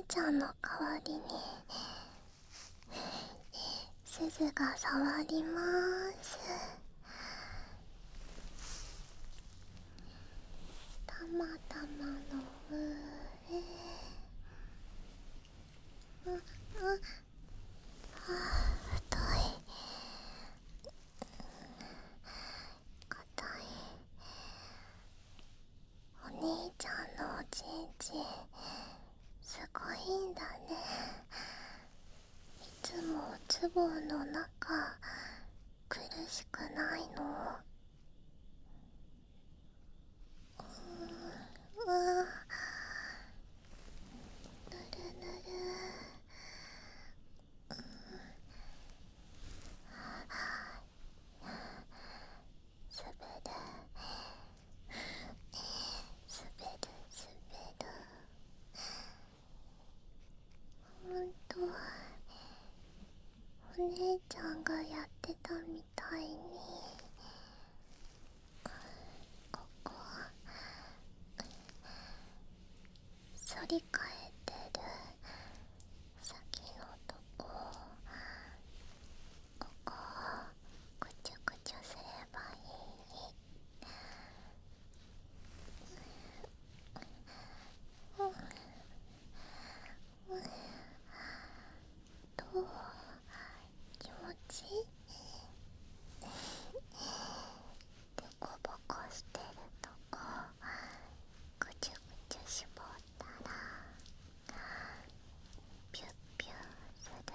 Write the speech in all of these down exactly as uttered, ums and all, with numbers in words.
ちゃんの代わりにすずが触りまーす。たまたまの上、あああ、太い、硬い。お兄ちゃんのおちんちんすごいんだね。いつもおつぼの中苦しくないの？うーん、うわ、ぬるぬる。すべるすべるすべる。ほんとお姉ちゃんがやってたみたいにここ反り返ってる先のとこ、ここぐちゅぐちゅすればいい。うん、うん、どう？気持ちいい？でこぼこしてるとこぐちゅぐちゅ絞ったらピュッピュッする。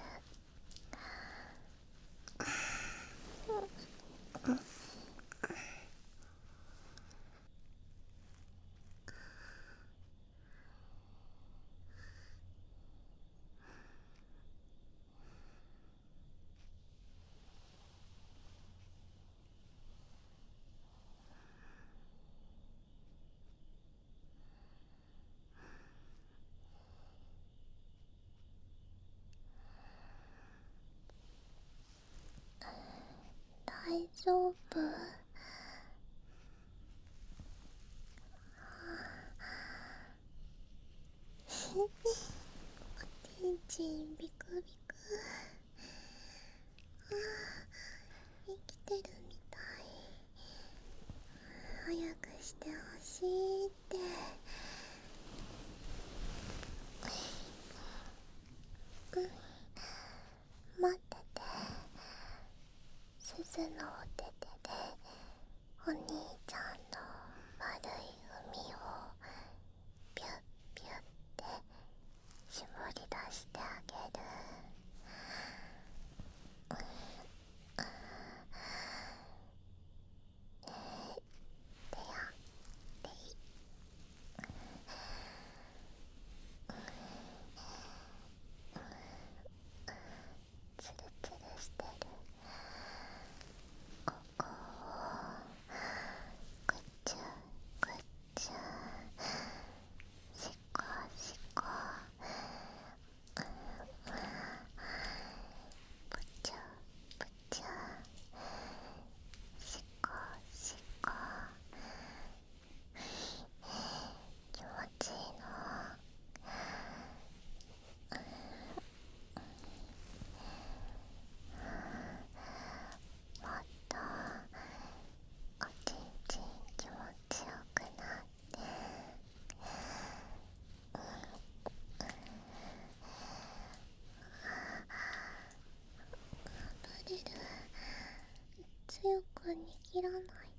大丈夫？おちんちんビクビク。ああ、生きてるみたい。早くしてほしいって。うん、待ってて。すずのお手手でお兄ちゃんの丸い海をピュッピュッって絞り出してあげる。てやってい。ツルツルしてる。ここをぐちゅぐちゅ、しこしこ、ぷちゅぷちゅ、しこしこ。気持ちいいの？もっとおちんちん気持ちよくなって、バレる。強く握らない